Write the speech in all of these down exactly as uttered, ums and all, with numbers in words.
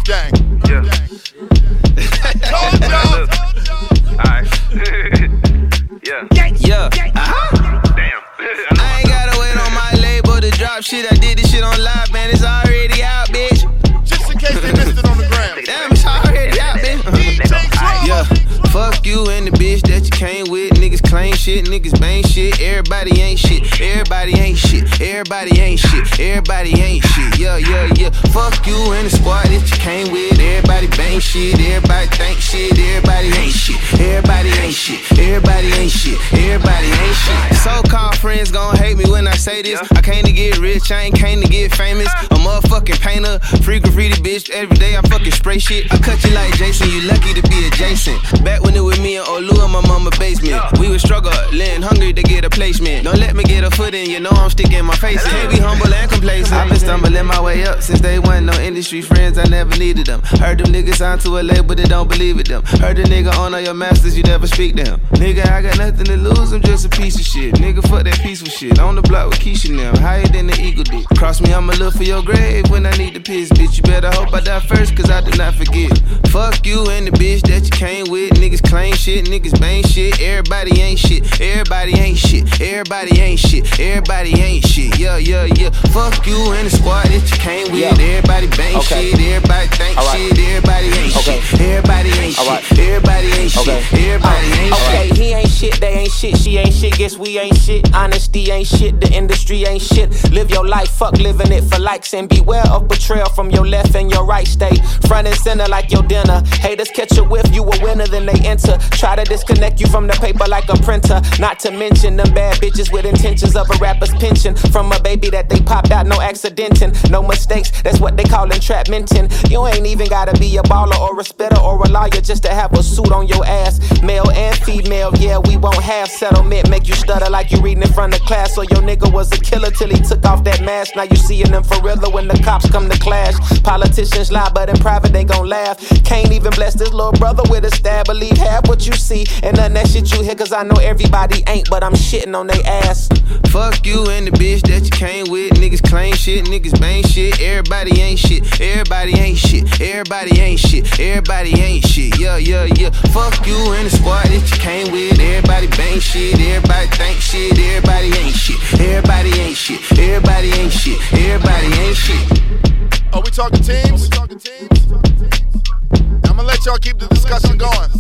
gang. Yeah. Told y'all. Alright. Yeah. Yeah. Uh-huh. Damn. I ain't gotta wait on my label to drop shit. I did this shit on live, man. It's already out, bitch. Just in case they missed it on the gram. Damn, it's already out, bitch. D J Drama. Yeah. Fuck you and the bitch that you came with. Niggas claim shit, niggas bang shit. Everybody ain't shit. Everybody ain't shit. Everybody ain't shit. Everybody ain't shit. Yeah, yeah, yeah. Fuck you and the squad that you came with. Everybody bang shit. Everybody think shit. Everybody ain't shit. Everybody ain't shit. Everybody ain't shit. Everybody ain't shit. So-called friends gon' hate me when I say this. I came to get rich. I ain't came to get famous. A motherfucking painter. Free graffiti, bitch. Every day I fucking spray shit. I cut you like Jason. You lucky to be adjacent. Back when it was me and Olu in my mama basement, we was struggling, hungry to get a placement. Don't let me get a foot in, you know I'm sticking my face in. Can't be humble and complacent. I've been stumbling my way up since day one. No industry friends, I never needed them. Heard them niggas signed to a label that don't believe it them. Heard the nigga on all your masters, you never speak to him. Nigga, I got nothing to lose, I'm just a piece of shit. Nigga, fuck that peaceful shit. On the block with Keisha now, higher than the eagle dick. Cross me, I'ma look for your grave when I need to piss, bitch. You better hope I die first, cause I did not forget. Fuck you and the bitch that you came with. Niggas claim shit, niggas bang shit. Everybody ain't shit. Everybody ain't shit. Everybody ain't shit. Everybody ain't shit. Yeah, yeah, yeah. Fuck you and the squad that you came with. Yeah. Everybody bang okay. shit. Everybody think right. shit. Everybody ain't okay. shit. Everybody ain't All shit. Right. Everybody ain't okay. shit. Everybody uh, ain't okay. shit. Okay, he ain't shit. They ain't shit. She ain't shit. Guess we ain't shit. Honesty ain't shit. The industry ain't shit. Live your life. Fuck living it for likes. And beware of betrayal from your left and your right. Stay front and center like your dinner. Haters catch a whiff. You a winner, then they enter. Try to disconnect you from the paper like a printer. Not to mention them bad bitches with intentions of a rapper's pension. From a baby that they popped out, no accidentin'. No mistakes, that's what they call entrapmentin'. You ain't even gotta be a baller or a spitter or a lawyer just to have a suit on your ass. Male and female, yeah, we won't have settlement. Make you stutter like you reading in front of class. So your nigga was a killer till he took off that mask. Now you seeing them for real when the cops come to clash. Politicians lie, but in private they gon' laugh. Can't even bless this little brother with a stab. Believe half what you see and none that shit you hear, cause I know everybody ain't, but I'm shitting on they ass. Fuck you and the bitch that you came with. Niggas claim shit, niggas bang shit. Everybody ain't shit. Everybody ain't shit. Everybody ain't shit. Everybody ain't shit. Yeah, yeah, yeah. Fuck you and the squad that you came with. Everybody bang shit. Everybody think shit. Everybody ain't shit. Everybody ain't shit. Everybody ain't shit. Everybody ain't shit. Are we talking teams? Are we talking teams? I'm gonna let y'all keep the discussion going.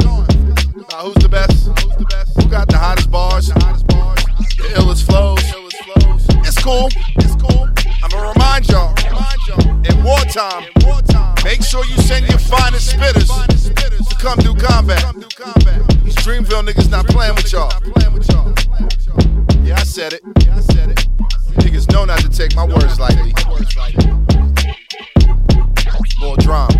Now, who's the best? Who got the hottest bars? The illest flows? It's cool. It's cool. I'm gonna remind y'all. In wartime, make sure you send your finest spitters to come do combat. These Dreamville niggas not playing with y'all. Yeah, I said it. Niggas know not to take my words lightly. More drama.